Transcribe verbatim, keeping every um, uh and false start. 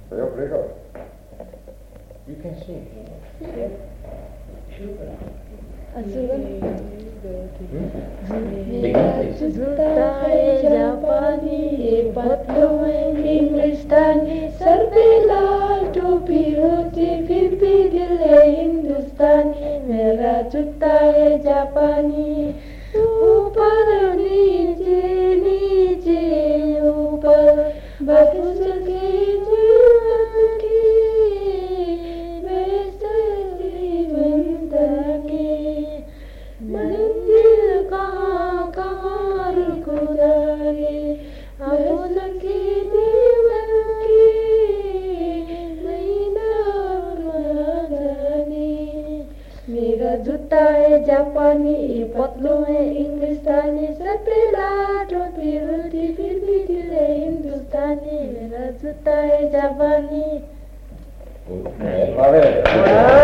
Prego, prego. You can sing. जूता है जापानी, ये पतलू है इंग्लिस्तानी, सर पे लाल टोपी होती फिर भी दिल है हिंदुस्तानी। मेरा जूता है जापानी, ऊपर नीचे नीचे ऊपर बरस के जीवन की बेसरी बनता के मंदिर कहाँ कहाँ रुकुदारे अब सके जीवन की नहीं नाम जाने। मेरा जूता है जापानी, ये पतलू है इंग्लिस्तानी, सर पे लाल टोपी होती फिर भी दिल है हिंदुस्तानी। मेरा जूता है जापानी। Vale.